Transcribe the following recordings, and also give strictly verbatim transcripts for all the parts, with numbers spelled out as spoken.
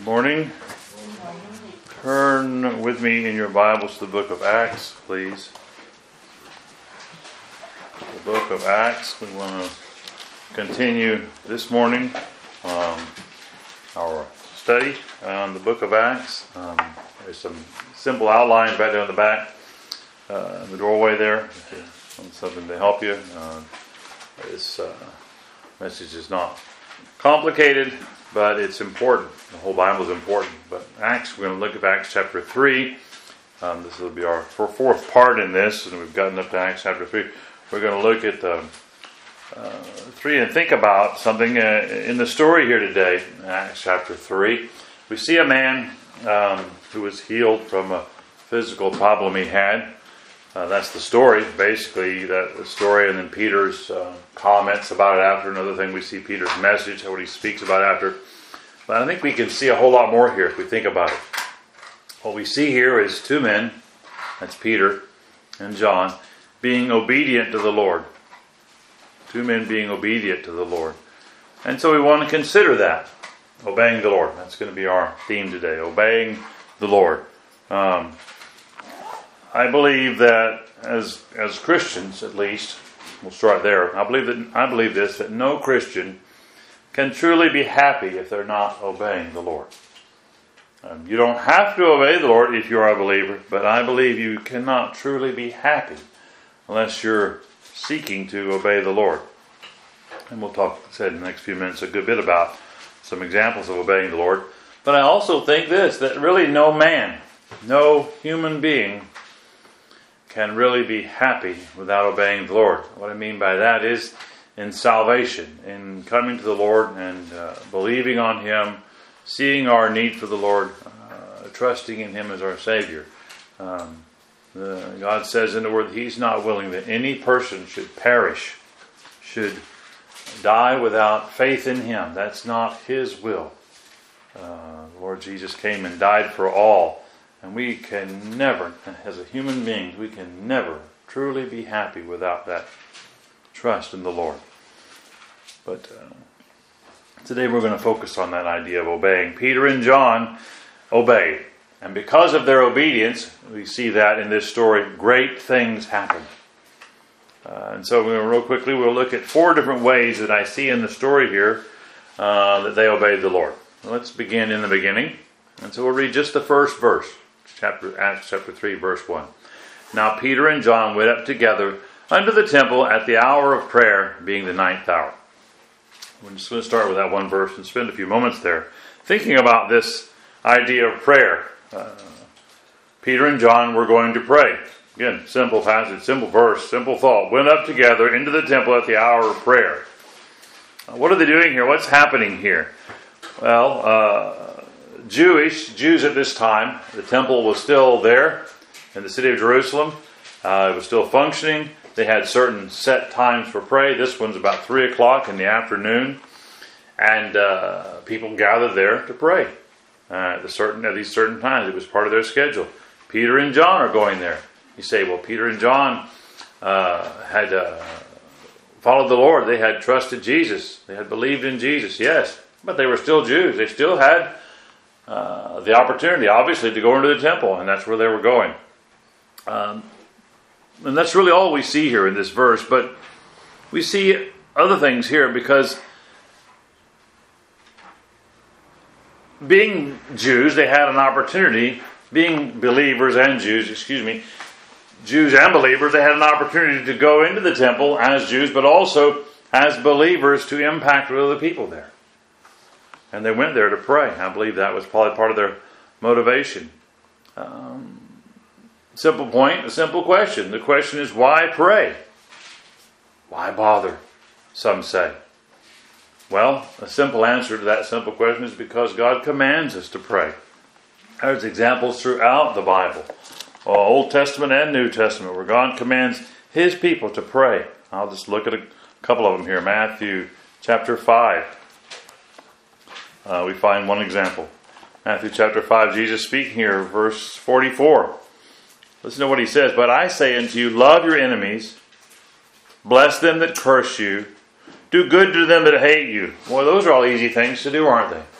Morning. Turn with me in your Bibles to the book of Acts, please. The book of Acts. We want to continue this morning um, our study on the book of Acts. Um, there's some simple outlines right there on the back, uh, in the doorway there. If you want something to help you. Uh, this uh, message is not complicated, but it's important. The whole Bible is important. But Acts, we're going to look at Acts chapter three. Um, this will be our fourth part in this, and we've gotten up to Acts chapter three. We're going to look at the uh, three and think about something uh, in the story here today, in Acts chapter three. We see a man um, who was healed from a physical problem he had. Uh, that's the story, basically, that the story, and then Peter's uh, comments about it after. Another thing, we see Peter's message, what he speaks about after. But I think we can see a whole lot more here if we think about it. What we see here is two men, that's Peter and John, being obedient to the Lord. Two men being obedient to the Lord. And so we want to consider that, obeying the Lord. That's going to be our theme today, obeying the Lord. Um, I believe that as as Christians, at least, we'll start there. I believe that I believe this, that no Christian can truly be happy if they're not obeying the Lord. Um, you don't have to obey the Lord if you are a believer, but I believe you cannot truly be happy unless you're seeking to obey the Lord. And we'll talk, as I said, in the next few minutes a good bit about some examples of obeying the Lord. But I also think this, that really no man, no human being can really be happy without obeying the Lord. What I mean by that is in salvation, in coming to the Lord and uh, believing on Him, seeing our need for the Lord, uh, trusting in Him as our Savior. Um, the, God says in the Word that He's not willing that any person should perish, should die without faith in Him. That's not His will. Uh, the Lord Jesus came and died for all. And we can never, as a human being, we can never truly be happy without that trust in the Lord. But uh, today we're going to focus on that idea of obeying. Peter and John obeyed. And because of their obedience, we see that in this story, great things happened. Uh, and so we're going to real quickly, we'll look at four different ways that I see in the story here uh, that they obeyed the Lord. Let's begin in the beginning. And so we'll read just the first verse. Chapter Acts chapter three, verse one. Now Peter and John went up together unto the temple at the hour of prayer, being the ninth hour. We're just going to start with that one verse and spend a few moments there, thinking about this idea of prayer. Uh, Peter and John were going to pray. Again, simple passage, simple verse, simple thought. Went up together into the temple at the hour of prayer. Uh, what are they doing here? What's happening here? Well, uh, Jewish, Jews at this time, the temple was still there in the city of Jerusalem. Uh, it was still functioning. They had certain set times for prayer. This one's about three o'clock in the afternoon. And uh, people gathered there to pray uh, at, the certain, at these certain times. It was part of their schedule. Peter and John are going there. You say, well, Peter and John uh, had uh, followed the Lord. They had trusted Jesus. They had believed in Jesus, yes. But they were still Jews. They still had Uh, the opportunity, obviously, to go into the temple, and that's where they were going. Um, and that's really all we see here in this verse, but we see other things here because being Jews, they had an opportunity, being believers and Jews, excuse me, Jews and believers, they had an opportunity to go into the temple as Jews, but also as believers to impact other people there. And they went there to pray. I believe that was probably part of their motivation. Um, simple point, a simple question. The question is, why pray? Why bother? Some say. Well, a simple answer to that simple question is because God commands us to pray. There's examples throughout the Bible, Old Testament and New Testament, where God commands His people to pray. I'll just look at a couple of them here. Matthew chapter five. Uh, we find one example. Matthew chapter five, Jesus speaking here, verse forty-four. Listen to what He says. But I say unto you, love your enemies, bless them that curse you, do good to them that hate you. Well, those are all easy things to do, aren't they?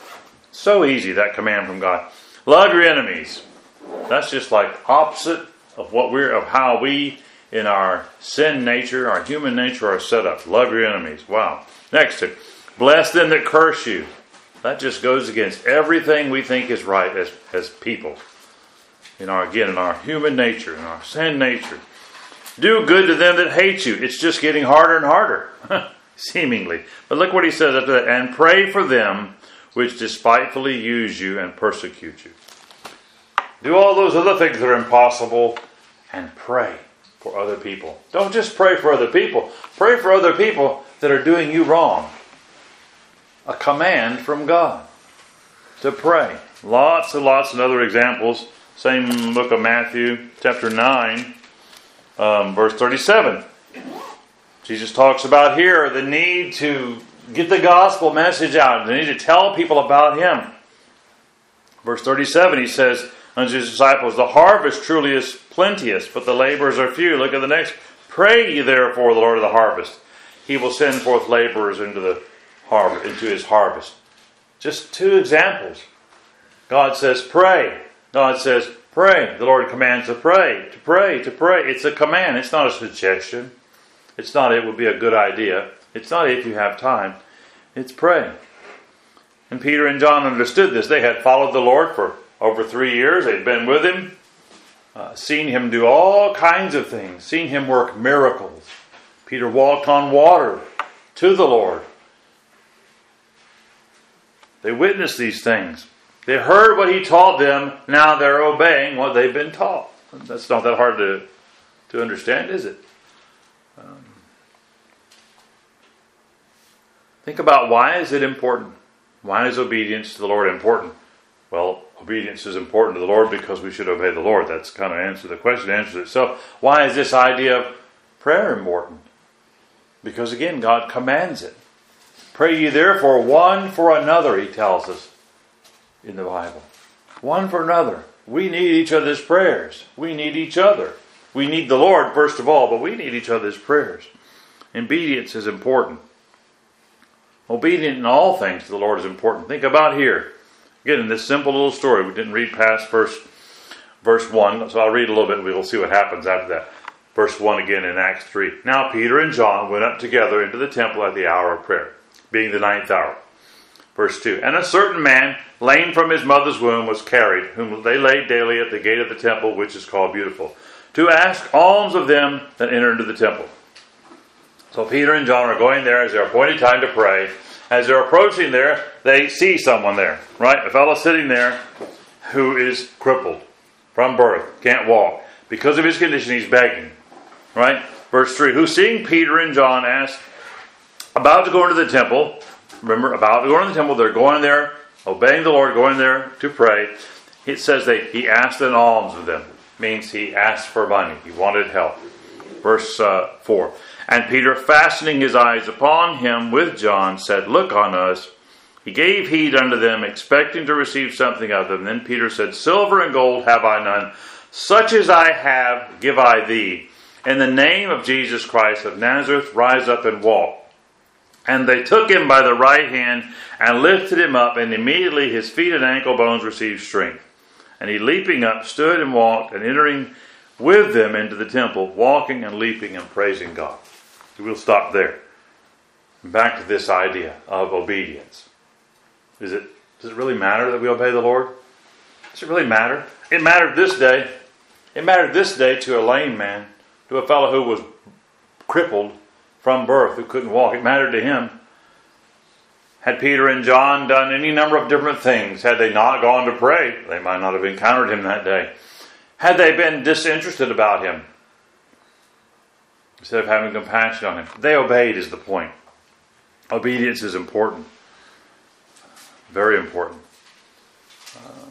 So easy, that command from God. Love your enemies. That's just like opposite of what we're of how we in our sin nature, our human nature are set up. Love your enemies. Wow. Next to bless them that curse you. That just goes against everything we think is right as, as people. In our again, in our human nature, in our sin nature. Do good to them that hate you. It's just getting harder and harder, seemingly. But look what he says after that. And pray for them which despitefully use you and persecute you. Do all those other things that are impossible and pray for other people. Don't just pray for other people. Pray for other people that are doing you wrong. A command from God to pray. Lots and lots of other examples. Same book of Matthew, chapter nine, um, verse thirty-seven. Jesus talks about here the need to get the gospel message out. The need to tell people about Him. Verse thirty-seven, He says unto His disciples, the harvest truly is plenteous, but the laborers are few. Look at the next. Pray ye therefore the Lord of the harvest. He will send forth laborers into the harvest, into His harvest. Just two examples. God says pray. God says pray. The Lord commands to pray, to pray, to pray. It's a command. It's not a suggestion. It's not it would be a good idea. It's not if you have time. It's pray. And Peter and John understood this. They had followed the Lord for over three years. They'd been with Him, uh, seen Him do all kinds of things, seen Him work miracles. Peter walked on water to the Lord. They witnessed these things. They heard what He taught them. Now they're obeying what they've been taught. That's not that hard to, to understand, is it? Um, think about why is it important? Why is obedience to the Lord important? Well, obedience is important to the Lord because we should obey the Lord. That's kind of answer the question, answers itself. Why is this idea of prayer important? Because again, God commands it. Pray ye therefore one for another, He tells us in the Bible. One for another. We need each other's prayers. We need each other. We need the Lord first of all, but we need each other's prayers. Obedience is important. Obedient in all things to the Lord is important. Think about here. Again, in this simple little story, we didn't read past verse, verse one, so I'll read a little bit and we'll see what happens after that. Verse one again in Acts three. Now Peter and John went up together into the temple at the hour of prayer, being the ninth hour. Verse two. And a certain man, lame from his mother's womb, was carried, whom they laid daily at the gate of the temple, which is called Beautiful, to ask alms of them that enter into the temple. So Peter and John are going there as their appointed time to pray. As they're approaching there, they see someone there, right? A fellow sitting there who is crippled from birth, can't walk. Because of his condition, he's begging, right? Verse three, who seeing Peter and John asked, about to go into the temple, remember, about to go into the temple, they're going there, obeying the Lord, going there to pray. It says that he asked an alms of them. Means he asked for money. He wanted help. Verse uh, four. And Peter, fastening his eyes upon him with John, said, look on us. He gave heed unto them, expecting to receive something of them. Then Peter said, silver and gold have I none. Such as I have, give I thee. In the name of Jesus Christ of Nazareth, rise up and walk. And they took him by the right hand and lifted him up, and immediately his feet and ankle bones received strength. And he, leaping up, stood and walked, and entering with them into the temple, walking and leaping and praising God. So we'll stop there. Back to this idea of obedience. Is it, does it really matter that we obey the Lord? Does it really matter? It mattered this day. It mattered this day to a lame man, to a fellow who was crippled from birth, who couldn't walk. It mattered to him. Had Peter and John done any number of different things, had they not gone to pray, they might not have encountered him that day. Had they been disinterested about him, instead of having compassion on him, they obeyed is the point. Obedience is important. Very important. Uh,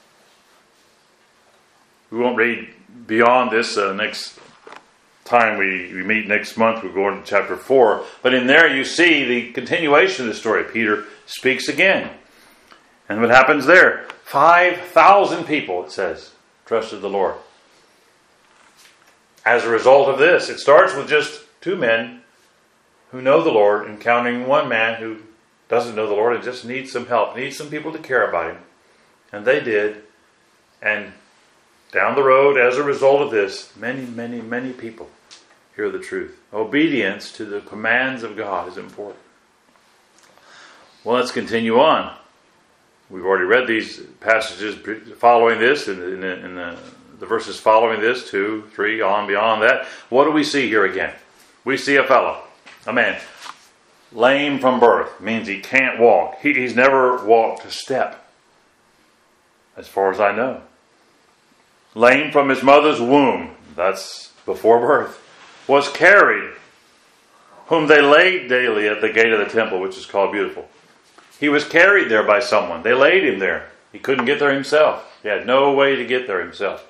we won't read beyond this uh, next time we, we meet next month. We'll go into chapter four. But in there you see the continuation of the story. Peter speaks again. And what happens there? five thousand people, it says, trusted the Lord. As a result of this, it starts with just two men who know the Lord, encountering one man who doesn't know the Lord and just needs some help, needs some people to care about him. And they did. And down the road, as a result of this, many, many, many people hear the truth. Obedience to the commands of God is important. Well, let's continue on. We've already read these passages following this, in, the, in, the, in the, the verses following this, two, three, on beyond that. What do we see here again? We see a fellow, a man, lame from birth. Means he can't walk. He, he's never walked a step, as far as I know. Lame from his mother's womb. That's before birth. Was carried, whom they laid daily at the gate of the temple, which is called Beautiful. He was carried there by someone. They laid him there. He couldn't get there himself. He had no way to get there himself.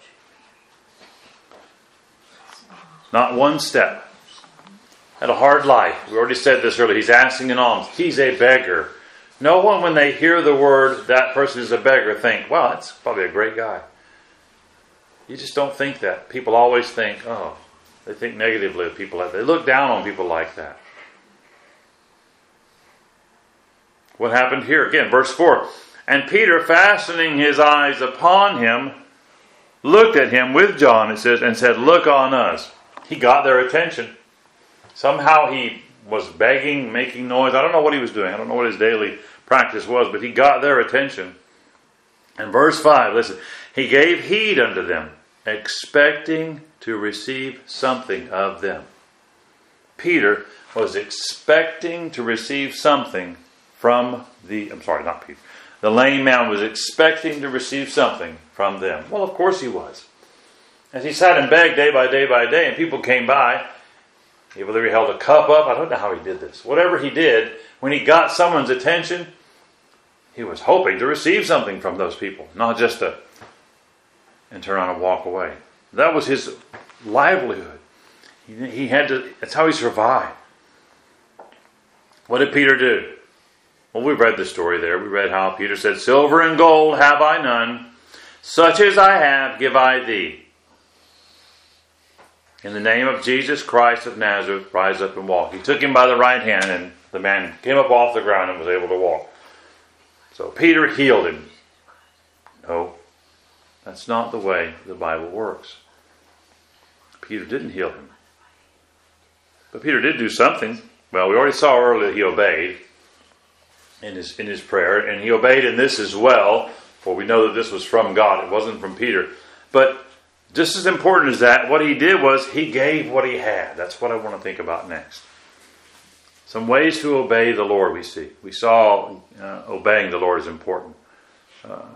Not one step. Had a hard life. We already said this earlier. He's asking an alms. He's a beggar. No one, when they hear the word, that person is a beggar, think, well, that's probably a great guy. You just don't think that. People always think, oh, they think negatively of people like that. They look down on people like that. What happened here? Again, verse four. And Peter, fastening his eyes upon him, looked at him with John, it says, and said, look on us. He got their attention. Somehow he was begging, making noise. I don't know what he was doing. I don't know what his daily practice was, but he got their attention. And verse five, listen. He gave heed unto them, expecting to receive something of them. Peter was expecting to receive something from the, I'm sorry, not Peter. The lame man was expecting to receive something from them. Well, of course he was. As he sat and begged day by day by day, and people came by, either he held a cup up, I don't know how he did this. Whatever he did, when he got someone's attention, he was hoping to receive something from those people, not just to and turn around and walk away. That was his livelihood. He, he had to, that's how he survived. What did Peter do? Well, we read the story there. We read how Peter said, silver and gold have I none. Such as I have give I thee. In the name of Jesus Christ of Nazareth, rise up and walk. He took him by the right hand, and the man came up off the ground and was able to walk. So Peter healed him. No, that's not the way the Bible works. Peter didn't heal him. But Peter did do something. Well, we already saw earlier he obeyed in his in his prayer, and he obeyed in this as well, for we know that this was from God. It wasn't from Peter. But just as important as that, what he did was he gave what he had. That's what I want to think about next. Some ways to obey the Lord we see. We saw uh, obeying the Lord is important. Uh, uh,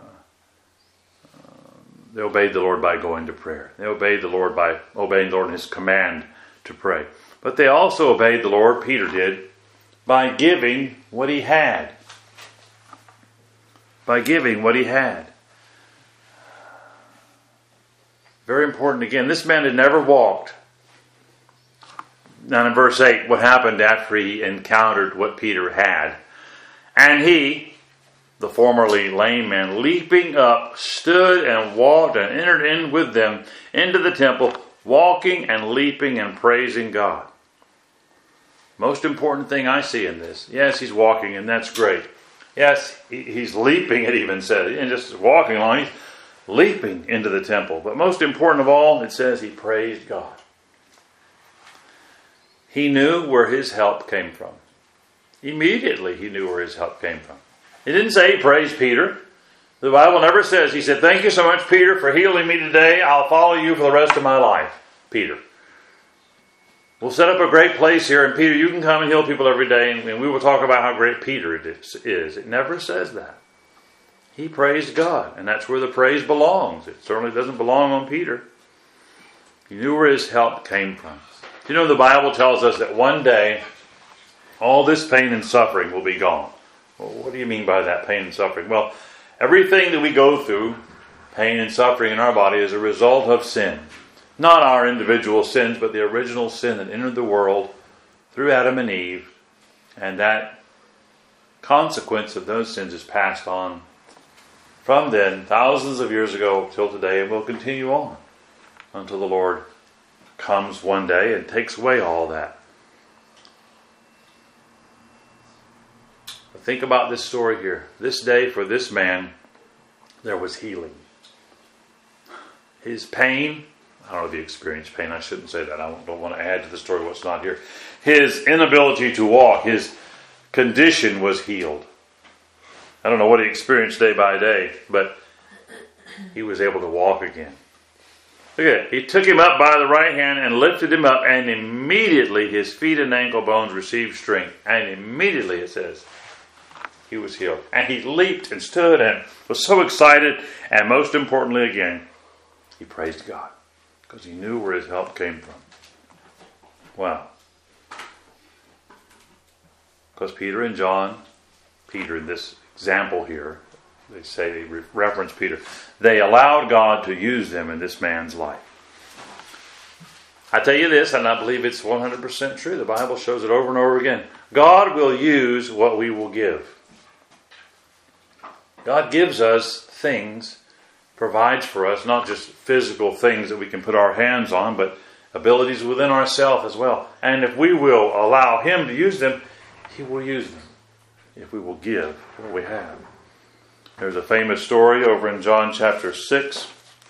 they obeyed the Lord by going to prayer. They obeyed the Lord by obeying the Lord in his command to pray. But they also obeyed the Lord, Peter did, by giving what he had. By giving what he had. Very important again. This man had never walked. Now in verse eight, what happened after he encountered what Peter had? And he, the formerly lame man, leaping up, stood and walked and entered in with them into the temple, walking and leaping and praising God. Most important thing I see in this. Yes, he's walking, and that's great. Yes, he's leaping, it even says. He isn't just walking along, he's leaping into the temple. But most important of all, it says he praised God. He knew where his help came from. Immediately he knew where his help came from. He didn't say he praised Peter. The Bible never says, he said, thank you so much, Peter, for healing me today. I'll follow you for the rest of my life, Peter. We'll set up a great place here, and Peter, you can come and heal people every day, and we will talk about how great Peter is. It never says that. He praised God, and that's where the praise belongs. It certainly doesn't belong on Peter. He knew where his help came from. You know, the Bible tells us that one day, all this pain and suffering will be gone. Well, what do you mean by that, pain and suffering? Well, everything that we go through, pain and suffering in our body, is a result of sin. Not our individual sins, but the original sin that entered the world through Adam and Eve. And that consequence of those sins is passed on from then, thousands of years ago till today, and will continue on until the Lord comes one day and takes away all that. think about this story here. This day for this man, there was healing. His pain, I don't know if he experienced pain. I shouldn't say that. I don't want to add to the story what's not here. His inability to walk, his condition was healed. I don't know what he experienced day by day, but he was able to walk again. Look at it. He took him up by the right hand and lifted him up, and immediately his feet and ankle bones received strength. And immediately, it says, he was healed. And he leaped and stood and was so excited. And most importantly, again, he praised God because he knew where his help came from. Wow. Because Peter and John, Peter in this example here, they say, they reference Peter, they allowed God to use them in this man's life. I tell you this, and I believe it's one hundred percent true. The Bible shows it over and over again. God will use what we will give. God gives us things, provides for us, not just physical things that we can put our hands on, but abilities within ourselves as well. And if we will allow Him to use them, He will use them. If we will give what we have. There's a famous story over in John chapter six.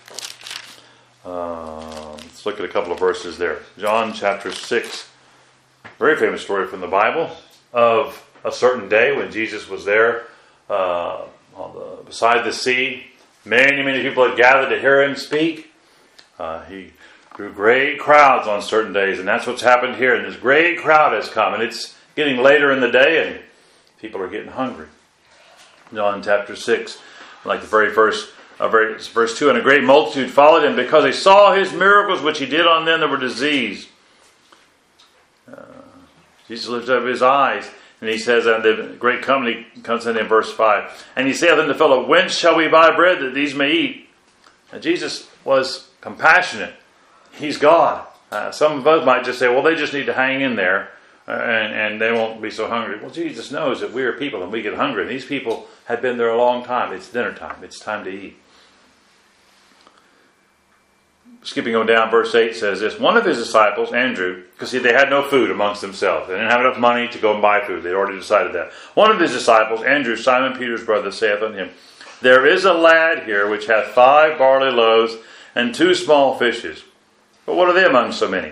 Uh, let's look at a couple of verses there. John chapter six. Very famous story from the Bible of a certain day when Jesus was there uh, on the, beside the sea. Many, many people had gathered to hear Him speak. Uh, he drew great crowds on certain days, and that's what's happened here. And this great crowd has come, and it's getting later in the day, and people are getting hungry. John chapter six, like the very first, uh, verse two, and a great multitude followed Him because they saw His miracles which He did on them that were diseased. Uh, Jesus lifted up His eyes, and He says, and the great company comes in in verse five, and He saith unto the fellow, whence shall we buy bread that these may eat? And Jesus was compassionate. He's God. Uh, some of us might just say, well, they just need to hang in there. Uh, and, and they won't be so hungry. Well, Jesus knows that we are people and we get hungry. And these people have been there a long time. It's dinner time. It's time to eat. Skipping on down, verse eight says this. One of His disciples, Andrew, because see, they had no food amongst themselves. They didn't have enough money to go and buy food. They'd already decided that. One of His disciples, Andrew, Simon Peter's brother, saith unto Him, there is a lad here which hath five barley loaves and two small fishes. But what are they among so many?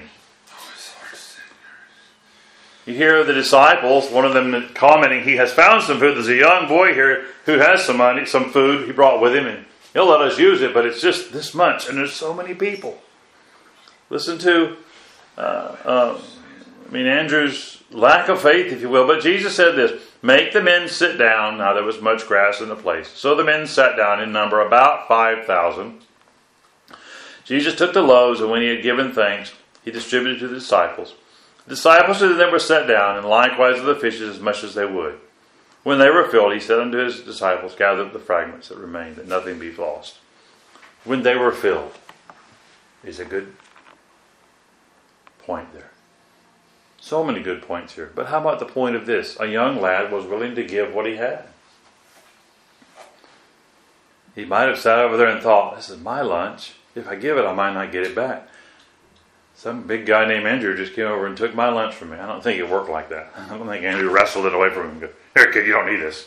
You hear the disciples, one of them commenting, he has found some food. There's a young boy here who has some money, some food he brought with him, and he'll let us use it, but it's just this much, and there's so many people. Listen to, uh, uh, I mean, Andrew's lack of faith, if you will, but Jesus said this, make the men sit down. Now there was much grass in the place. So the men sat down in number about five thousand. Jesus took the loaves, and when He had given thanks, He distributed to the disciples. The disciples of them were set down, and likewise of the fishes as much as they would. When they were filled, He said unto His disciples, gather up the fragments that remain, that nothing be lost. When they were filled is a good point there. So many good points here. But how about the point of this? A young lad was willing to give what he had. He might have sat over there and thought, this is my lunch. If I give it, I might not get it back. Some big guy named Andrew just came over and took my lunch from me. I don't think it worked like that. I don't think Andrew wrestled it away from him and go, here, kid, you don't need this.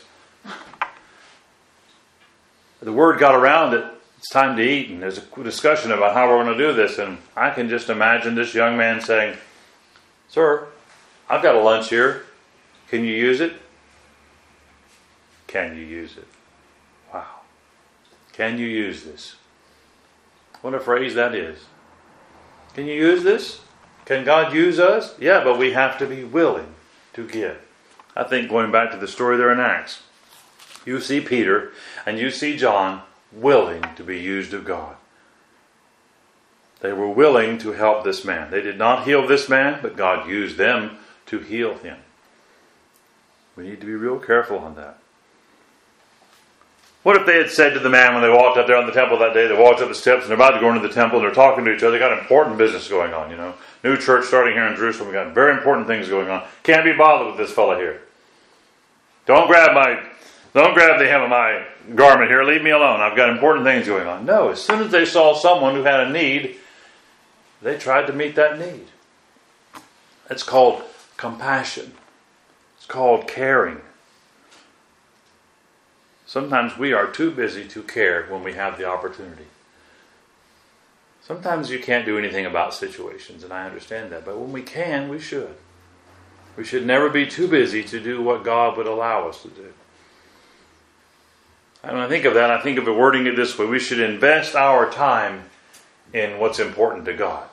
The word got around that it's time to eat, and there's a discussion about how we're going to do this. And I can just imagine this young man saying, sir, I've got a lunch here. Can you use it? Can you use it? Wow. Can you use this? What a phrase that is. Can you use this? Can God use us? Yeah, but we have to be willing to give. I think going back to the story there in Acts, you see Peter and you see John willing to be used of God. They were willing to help this man. They did not heal this man, but God used them to heal him. We need to be real careful on that. What if they had said to the man when they walked up there on the temple that day, they walked up the steps and they're about to go into the temple and they're talking to each other, they got important business going on, you know. New church starting here in Jerusalem, we got very important things going on. Can't be bothered with this fella here. Don't grab my, don't grab the hem of my garment here, leave me alone. I've got important things going on. No, as soon as they saw someone who had a need, they tried to meet that need. It's called compassion. It's called caring. Sometimes we are too busy to care when we have the opportunity. Sometimes you can't do anything about situations, and I understand that. But when we can, we should. We should never be too busy to do what God would allow us to do. And when I think of that, I think of it wording it this way. We should invest our time in what's important to God.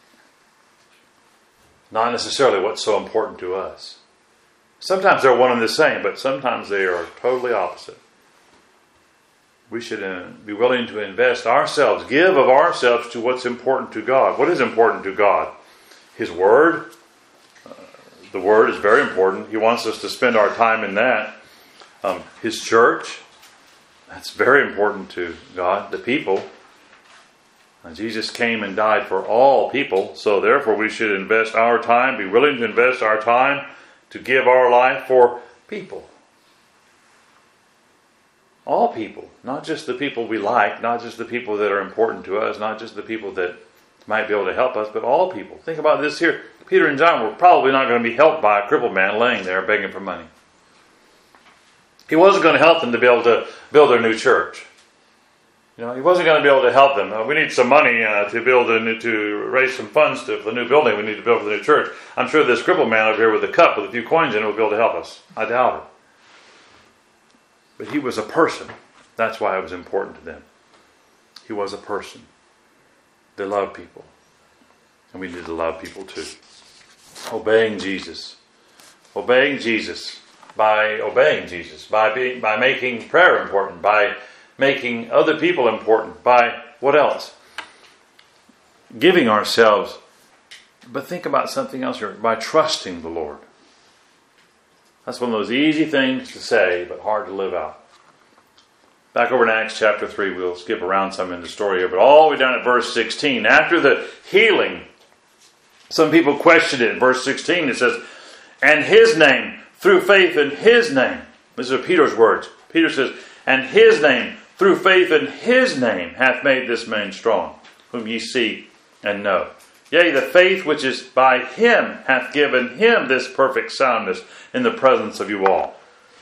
Not necessarily what's so important to us. Sometimes they're one and the same, but sometimes they are totally opposite. We should uh, be willing to invest ourselves, give of ourselves to what's important to God. What is important to God? His Word. Uh, the Word is very important. He wants us to spend our time in that. Um, His church. That's very important to God. The people. Uh, Jesus came and died for all people. So therefore we should invest our time, be willing to invest our time to give our life for people. All people, not just the people we like, not just the people that are important to us, not just the people that might be able to help us, but all people. Think about this here. Peter and John were probably not going to be helped by a crippled man laying there begging for money. He wasn't going to help them to be able to build their new church. You know, he wasn't going to be able to help them. Uh, we need some money uh, to build a new, to raise some funds to, for the new building we need to build for the new church. I'm sure this crippled man over here with a cup with a few coins in it will be able to help us. I doubt it. But he was a person. That's why it was important to them. He was a person. They loved people. And we need to love people too. Obeying Jesus. Obeying Jesus. By obeying Jesus. By being, by making prayer important. By making other people important. By what else? Giving ourselves. But think about something else here. By trusting the Lord. That's one of those easy things to say, but hard to live out. Back over in Acts chapter three, we'll skip around some in the story here, but all the way down at verse sixteen. After the healing, some people questioned it. In verse sixteen, it says, and his name, through faith in his name. These are Peter's words. Peter says, and his name, through faith in his name, hath made this man strong, whom ye see and know. Yea, the faith which is by him hath given him this perfect soundness in the presence of you all.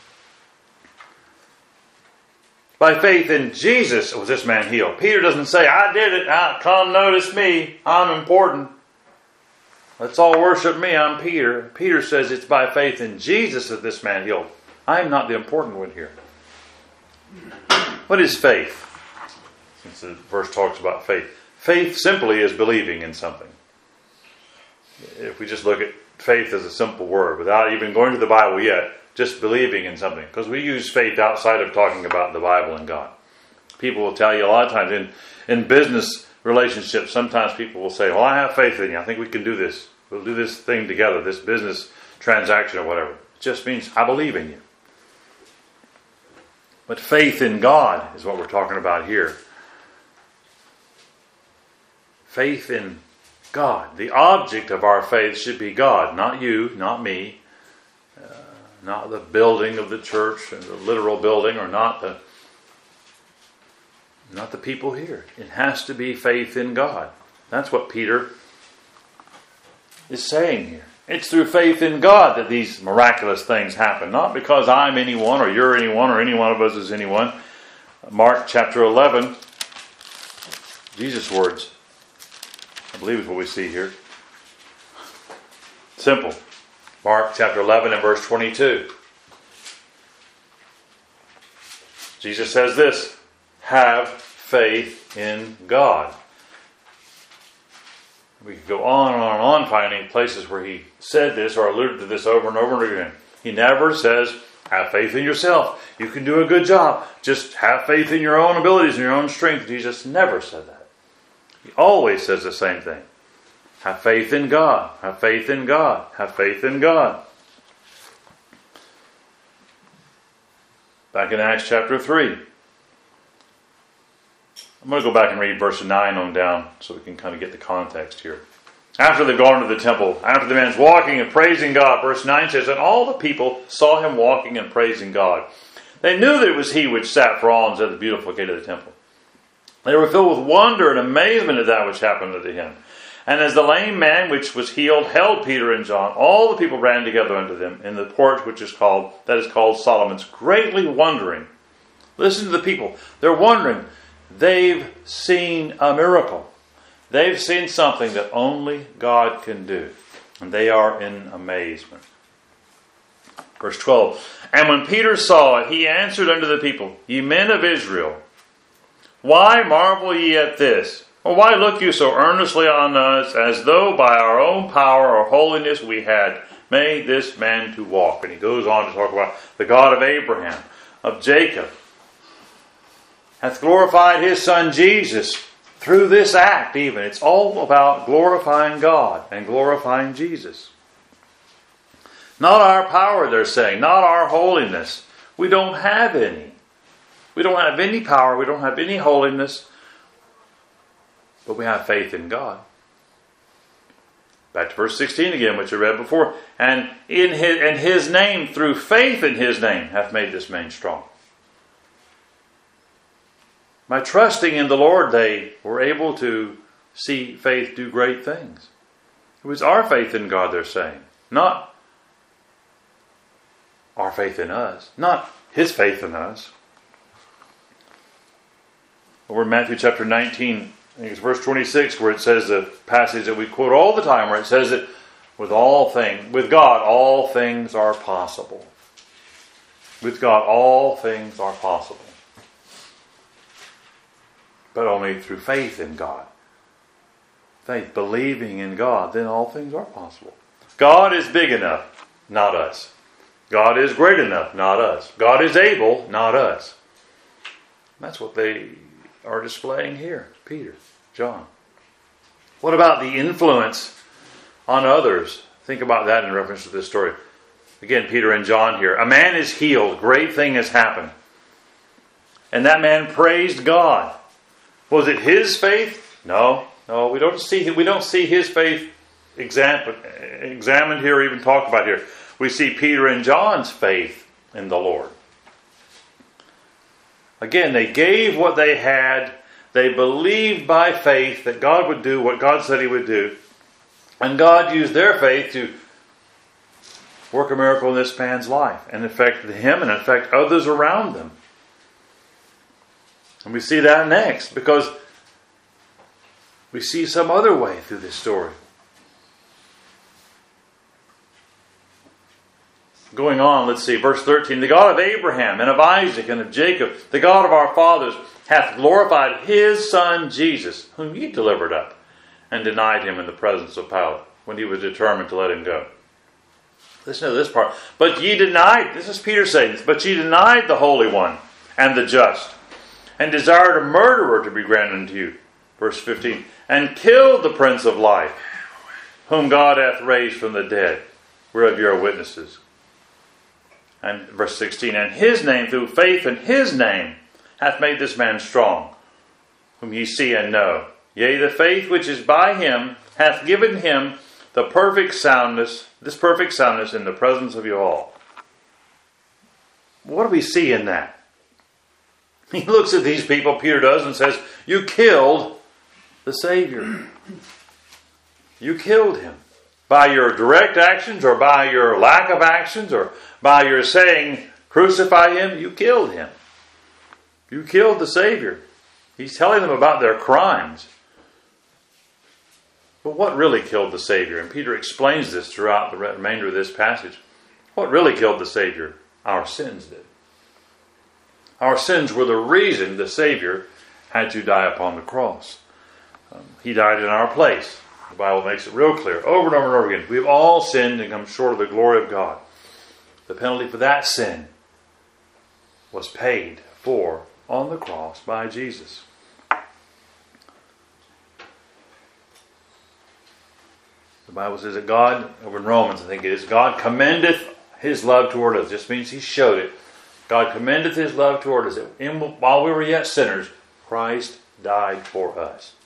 By faith in Jesus was this man healed. Peter doesn't say, I did it. I, come notice me. I'm important. Let's all worship me. I'm Peter. Peter says it's by faith in Jesus that this man healed. I'm not the important one here. What is faith? Since the verse talks about faith. Faith simply is believing in something. If we just look at faith as a simple word, without even going to the Bible yet, just believing in something. Because we use faith outside of talking about the Bible and God. People will tell you a lot of times in, in business relationships, sometimes people will say, well, I have faith in you. I think we can do this. We'll do this thing together, this business transaction or whatever. It just means I believe in you. But faith in God is what we're talking about here. Faith in God. The object of our faith should be God, not you, not me, uh, not the building of the church, and the literal building, or not the not the people here. It has to be faith in God. That's what Peter is saying here. It's through faith in God that these miraculous things happen, not because I'm anyone, or you're anyone, or any one of us is anyone. Mark chapter eleven, Jesus' words, I believe is what we see here. Simple. Mark chapter eleven and verse twenty-two. Jesus says this, have faith in God. We could go on and on and on finding places where he said this or alluded to this over and over and again. He never says, have faith in yourself. You can do a good job. Just have faith in your own abilities and your own strength. Jesus never said that. He always says the same thing. Have faith in God. Have faith in God. Have faith in God. Back in Acts chapter three. I'm going to go back and read verse nine on down so we can kind of get the context here. After they've gone to the temple, after the man's walking and praising God, verse nine says, and all the people saw him walking and praising God. They knew that it was he which sat for alms at the beautiful gate of the temple. They were filled with wonder and amazement at that which happened unto him. And as the lame man which was healed held Peter and John, all the people ran together unto them in the porch which is called, that is called Solomon's, greatly wondering Listen to the people. They're wondering. They've seen a miracle. They've seen something that only God can do. And they are in amazement. Verse twelve. And when Peter saw it, he answered unto the people, Ye men of Israel, why marvel ye at this? Or why look you so earnestly on us, as though by our own power or holiness we had made this man to walk? And he goes on to talk about the God of Abraham, of Jacob, hath glorified his son Jesus through this act even. It's all about glorifying God and glorifying Jesus. Not our power, they're saying, not our holiness. We don't have any. We don't have any power, we don't have any holiness, but we have faith in God. Back to verse sixteen again, which I read before. And in his, and his name, through faith in his name, hath made this man strong. By trusting in the Lord, they were able to see faith do great things. It was our faith in God, they're saying. Not our faith in us. Not his faith in us. Over in Matthew chapter nineteen, I think it's verse twenty-six, where it says the passage that we quote all the time, where it says that with all things, with God, all things are possible. With God, all things are possible. But only through faith in God. Faith, believing in God, then all things are possible. God is big enough, not us. God is great enough, not us. God is able, not us. That's what they are displaying here. Peter, John. What about the influence on others? Think about that in reference to this story. Again, Peter and John here. A man is healed. Great thing has happened. And that man praised God. Was it his faith? No. No, we don't see, we don't see his faith exam- examined here or even talked about here. We see Peter and John's faith in the Lord. Again, they gave what they had. They believed by faith that God would do what God said he would do. And God used their faith to work a miracle in this man's life and affect him and affect others around them. And we see that next because we see some other way through this story. Going on, let's see, verse thirteen. The God of Abraham and of Isaac and of Jacob, the God of our fathers, hath glorified his son Jesus, whom ye delivered up, and denied him in the presence of Pilate, when he was determined to let him go. Listen to this part. But ye denied, this is Peter saying this, but ye denied the Holy One and the just, and desired a murderer to be granted unto you. Verse fifteen. And killed the Prince of Life, whom God hath raised from the dead, whereof ye are witnesses. And verse sixteen, and his name, through faith in his name, hath made this man strong, whom ye see and know. Yea, the faith which is by him hath given him the perfect soundness, this perfect soundness in the presence of you all. What do we see in that? He looks at these people, Peter does, and says, you killed the Savior. You killed him. By your direct actions, or by your lack of actions, or by your saying, crucify him, you killed him. You killed the Savior. He's telling them about their crimes. But what really killed the Savior? And Peter explains this throughout the remainder of this passage. What really killed the Savior? Our sins did. Our sins were the reason the Savior had to die upon the cross. Um, he died in our place. The Bible makes it real clear, over and over and over again. We've all sinned and come short of the glory of God. The penalty for that sin was paid for on the cross by Jesus. The Bible says that God, over in Romans I think it is, God commendeth his love toward us. Just means he showed it. God commendeth his love toward us. In, while we were yet sinners, Christ died for us.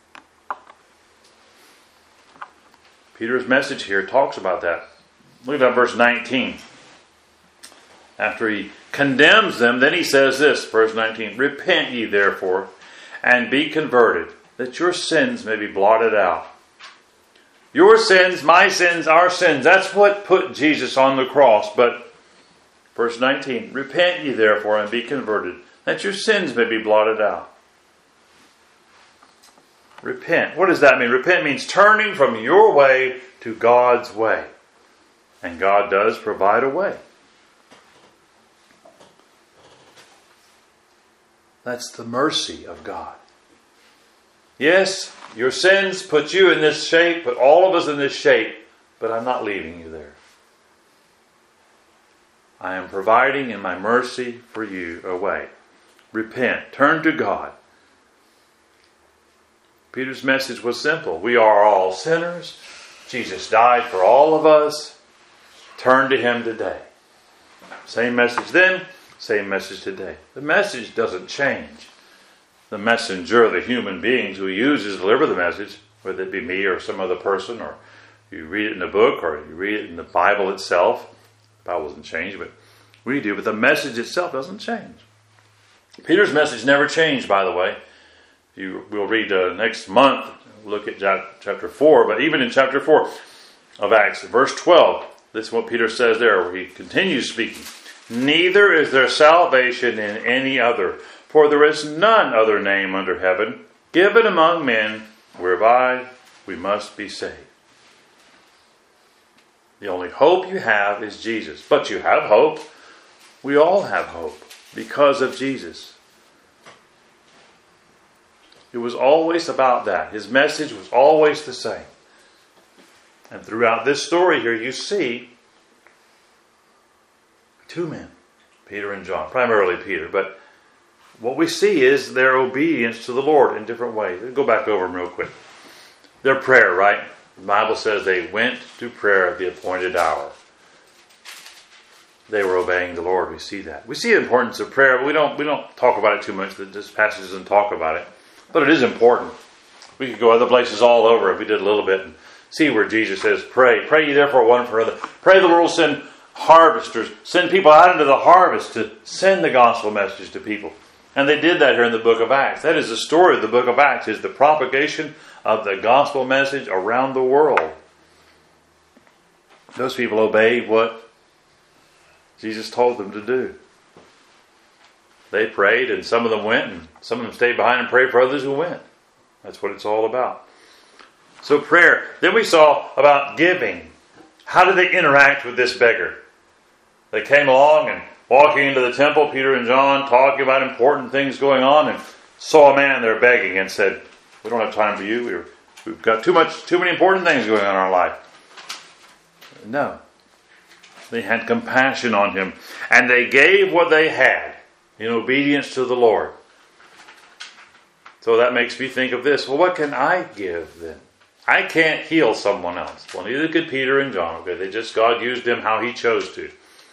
Peter's message here talks about that. Look at verse nineteen. After he condemns them, then he says this, verse nineteen, repent ye therefore, and be converted, that your sins may be blotted out. Your sins, my sins, our sins, that's what put Jesus on the cross. But, verse nineteen, repent ye therefore, and be converted, that your sins may be blotted out. Repent. What does that mean? Repent means turning from your way to God's way. And God does provide a way. That's the mercy of God. Yes, your sins put you in this shape, put all of us in this shape, but I'm not leaving you there. I am providing in my mercy for you a way. Repent. Turn to God. Peter's message was simple. We are all sinners. Jesus died for all of us. Turn to Him today. Same message then, same message today. The message doesn't change. The messenger, the human beings who He uses to deliver the message, whether it be me or some other person, or you read it in a book, or you read it in the Bible itself. The Bible doesn't change, but we do. But the message itself doesn't change. Peter's message never changed, by the way. You will read uh, next month, look at chapter four, but even in chapter four of Acts, verse twelve, this is what Peter says there, where he continues speaking. Neither is there salvation in any other, for there is none other name under heaven given among men whereby we must be saved. The only hope you have is Jesus. But you have hope. We all have hope because of Jesus. It was always about that. His message was always the same. And throughout this story here, you see two men, Peter and John, primarily Peter. But what we see is their obedience to the Lord in different ways. Let's go back over them real quick. Their prayer, right? The Bible says they went to prayer at the appointed hour. They were obeying the Lord. We see that. We see the importance of prayer, but we don't we don't talk about it too much. This passage doesn't talk about it. But it is important. We could go other places all over if we did a little bit and see where Jesus says, pray. Pray ye therefore one for another. Pray the Lord will send harvesters, send people out into the harvest to send the gospel message to people. And they did that here in the book of Acts. That is the story of the book of Acts, is the propagation of the gospel message around the world. Those people obeyed what Jesus told them to do. They prayed, and some of them went, and some of them stayed behind and prayed for others who went. That's what it's all about. So prayer. Then we saw about giving. How did they interact with this beggar? They came along and walking into the temple, Peter and John, talking about important things going on, and saw a man there begging and said, we don't have time for you. We're, we've got too much, too many important things going on in our life. No. They had compassion on him, and they gave what they had in obedience to the Lord. So that makes me think of this. Well, what can I give then? I can't heal someone else. Well, neither could Peter and John. Okay, they just, God used them how He chose to.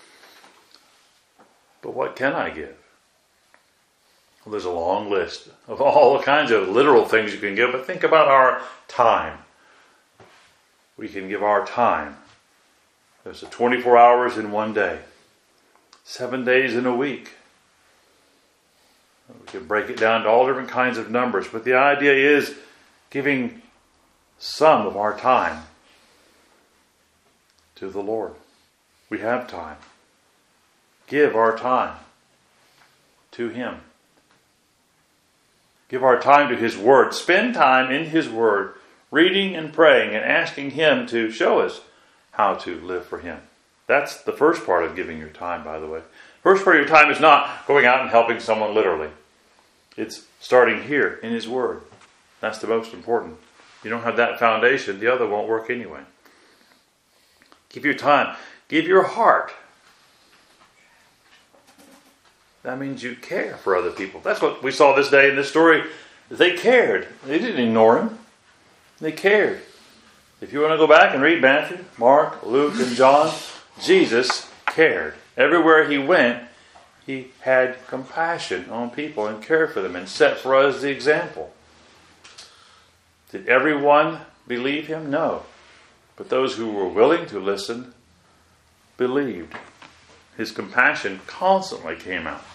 But what can I give? Well, there's a long list of all kinds of literal things you can give, but think about our time. We can give our time. There's a twenty-four hours in one day. Seven days in a week. We can break it down to all different kinds of numbers, but the idea is giving some of our time to the Lord. We have time. Give our time to Him. Give our time to His Word. Spend time in His Word, reading and praying and asking Him to show us how to live for Him. That's the first part of giving your time, by the way. First part of your time is not going out and helping someone literally. It's starting here in His Word. That's the most important. If you don't have that foundation, the other won't work anyway. Give your time. Give your heart. That means you care for other people. That's what we saw this day in this story. They cared. They didn't ignore Him. They cared. If you want to go back and read Matthew, Mark, Luke, and John, Jesus cared. Everywhere He went, He had compassion on people and cared for them and set for us the example. Did everyone believe Him? No. But those who were willing to listen believed. His compassion constantly came out.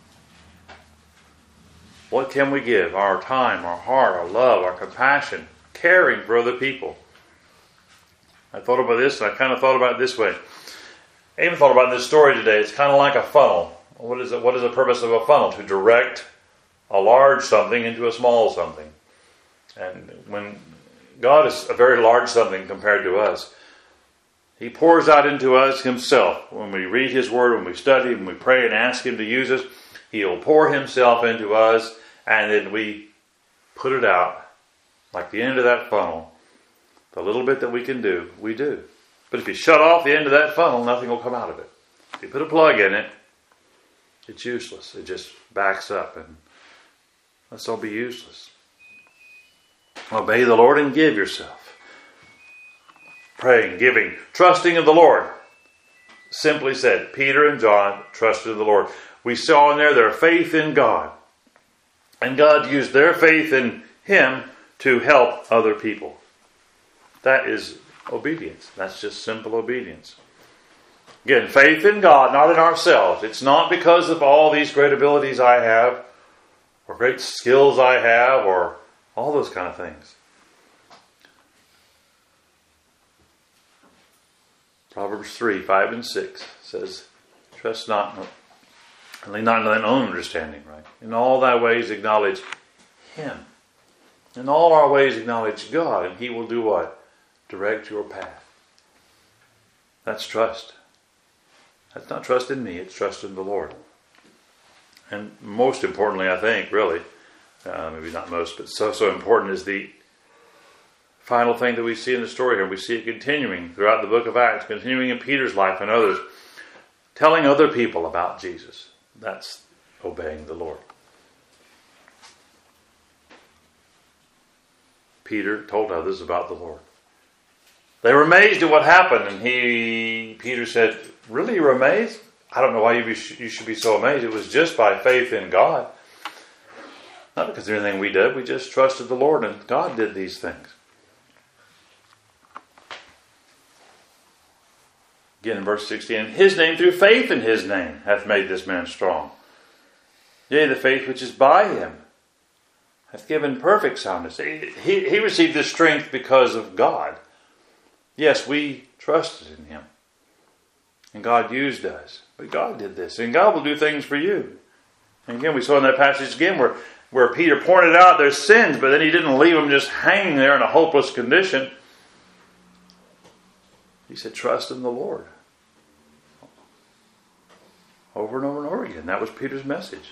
What can we give? Our time, our heart, our love, our compassion, caring for other people. I thought about this, and I kind of thought about it this way. I even thought about this story today. It's kind of like a funnel. what is it? What is the purpose of a funnel? To direct a large something into a small something. And when God is a very large something compared to us, He pours out into us Himself. When we read His Word, when we study, when we pray and ask Him to use us, He'll pour Himself into us, and then we put it out like the end of that funnel. The little bit that we can do, we do. But if you shut off the end of that funnel, nothing will come out of it. If you put a plug in it, it's useless. It just backs up, and let's all be useless. Obey the Lord and give yourself. Praying, giving, trusting in the Lord. Simply said, Peter and John trusted in the Lord. We saw in there their faith in God. And God used their faith in Him to help other people. That is obedience. That's just simple obedience. Again, faith in God, not in ourselves. It's not because of all these great abilities I have, or great skills I have, or all those kind of things. Proverbs three, five and six says, trust not, and lean not on thine own understanding, right? In all thy ways acknowledge Him. In all our ways acknowledge God, and He will do what? Direct your path. That's trust. That's not trust in me, it's trust in the Lord. And most importantly, I think, really, uh, maybe not most, but so, so important is the final thing that we see in the story here. We see it continuing throughout the book of Acts, continuing in Peter's life and others, telling other people about Jesus. That's obeying the Lord. Peter told others about the Lord. They were amazed at what happened, and he, Peter said, really, you're amazed? I don't know why you, be, you should be so amazed. It was just by faith in God. Not because of anything we did. We just trusted the Lord, and God did these things. Again in verse sixteen, His name, through faith in His name, hath made this man strong. Yea, the faith which is by Him hath given perfect soundness. He, he, he received this strength because of God. Yes, we trusted in Him. And God used us. But God did this. And God will do things for you. And again, we saw in that passage again where, where Peter pointed out their sins, but then he didn't leave them just hanging there in a hopeless condition. He said, trust in the Lord. Over and over and over again. That was Peter's message.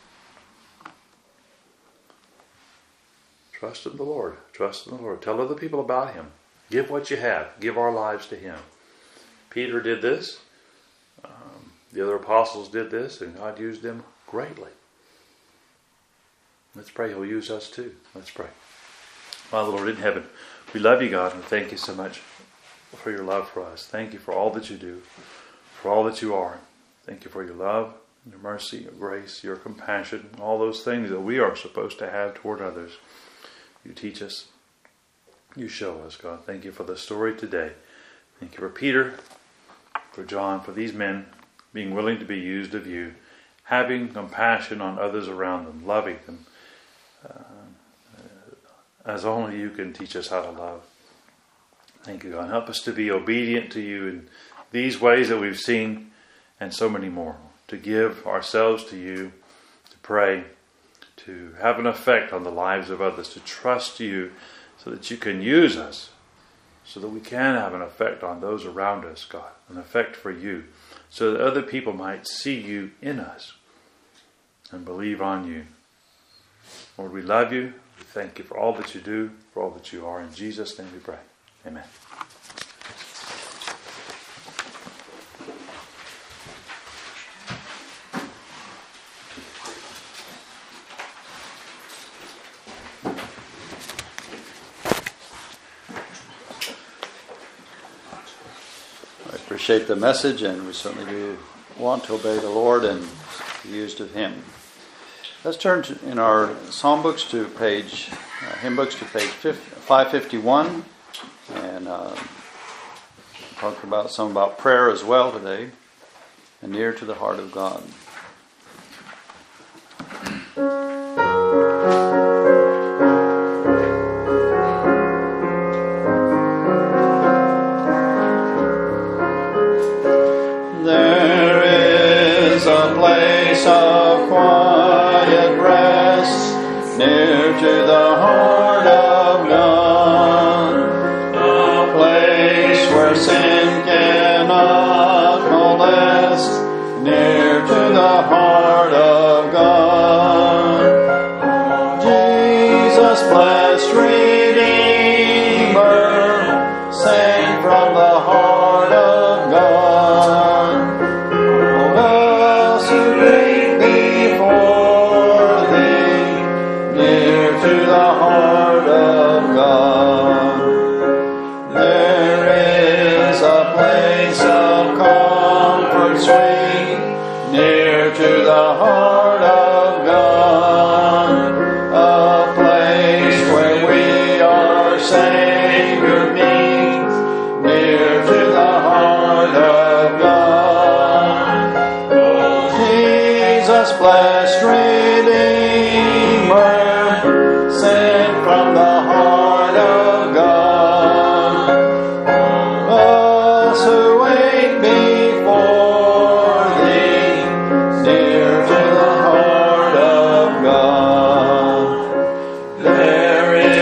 Trust in the Lord. Trust in the Lord. Tell other people about Him. Give what you have. Give our lives to Him. Peter did this. Um, the other apostles did this, and God used them greatly. Let's pray He'll use us too. Let's pray. Father, Lord in heaven, we love you, God, and thank you so much for your love for us. Thank you for all that you do, for all that you are. Thank you for your love, your mercy, your grace, your compassion, all those things that we are supposed to have toward others. You teach us. You show us, God. Thank you for the story today. Thank you for Peter, for John, for these men being willing to be used of you, having compassion on others around them, loving them, uh, as only you can teach us how to love. Thank you, God. Help us to be obedient to you in these ways that we've seen and so many more. To give ourselves to you, to pray, to have an effect on the lives of others, to trust you so that you can use us, so that we can have an effect on those around us, God, an effect for you, so that other people might see you in us and believe on you. Lord, we love you. We thank you for all that you do, for all that you are. In Jesus' name we pray. Amen. I appreciate the message, and we certainly do want to obey the Lord and be used of Him. Let's turn to, in our psalm books to page, uh, hymn books to page five fifty-one. And uh, talk about some about prayer as well today, and near to the heart of God. There is a place place of comfort sweet, near to the heart of God, a place where we our Savior meet, near to the heart of God. Oh, Jesus, blessed